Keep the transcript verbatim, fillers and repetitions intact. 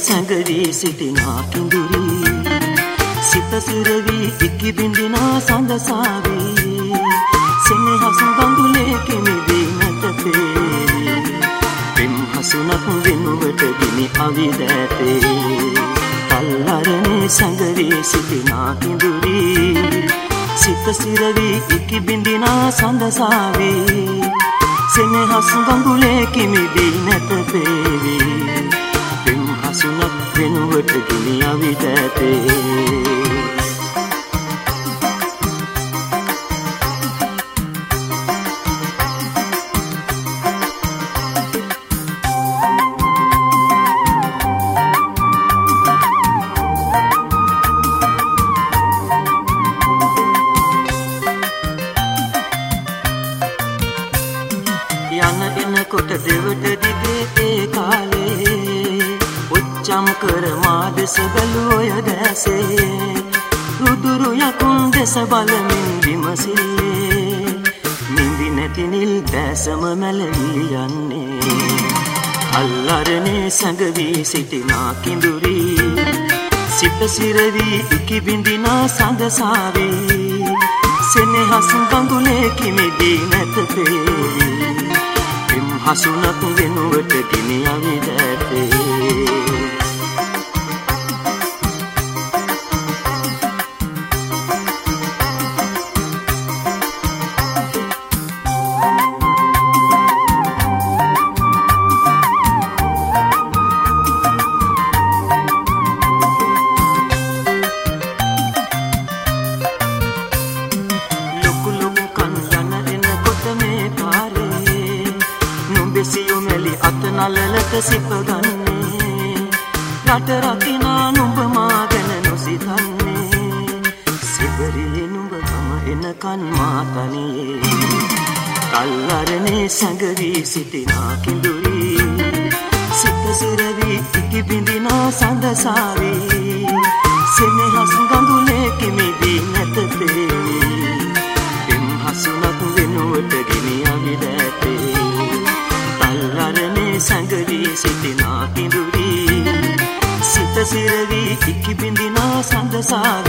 සැඟවී සිටිනා කිඳුරි සිත සිරවි ඉක්කි බින්දිනා සඳසාවී සෙනෙහස ගඟුලේ කිමිදී නැත පේවි පෙම් හසුනක් වෙනුවට ගිනි අවිදැතේ කල්හරනේ සැඟවී සිටිනා කිඳුරි සිත සිරවි ඉක්කි බින්දිනා සඳසාවී සෙනෙහස ගඟුලේ කිමිදී නැත පේවි පෙම් හසුනක් වෙනුවට ගිනි අවිදැතේ යන එනකොට දෙවට දිගේ ඒ කාලේ උච්චම් කර මාදස බැලුවය දැසේ රුදුරු යකුන් දෙස බලමින් විමසිල්ලේ නිදි නැති නිල් දැසම මැලවී යන්නේ අල්ලරනේ සැඟවී සිටිනා කිඳුරි සිත සිරවි ඉකි බින්දිනා සඳසාවේ සෙනෙහස් ගඟුලේ කිමිදී නැත පේවි හසුනක් වෙනුවට ගිනි අවිදැතේ ලොකු ලොකු කන් යන එනකොට මේ පාරේ නුඹසියු මෙලි අත නලලක සිප ගන්නේ රට රකිනා නුඹ මා ගැන නොසිතන්නේ සිබරියේ නුඹ තම එනකන් මා තනියේ කල්හරනේ සැඟවී සිටිනා කිඳුරි සිත සිරවි ඉකි බින්දිනා සඳසාවේ සෙනෙහස් ගඟුලේ කිමිදී නැත පේවි පෙම් හසුනක් වෙනුවට ගිනි අවිදැතේ කල්හරනේ සැඟවී සිටිනා කිඳුරි සිත සිරවි ඉකි බින්දිනා සඳසාවේ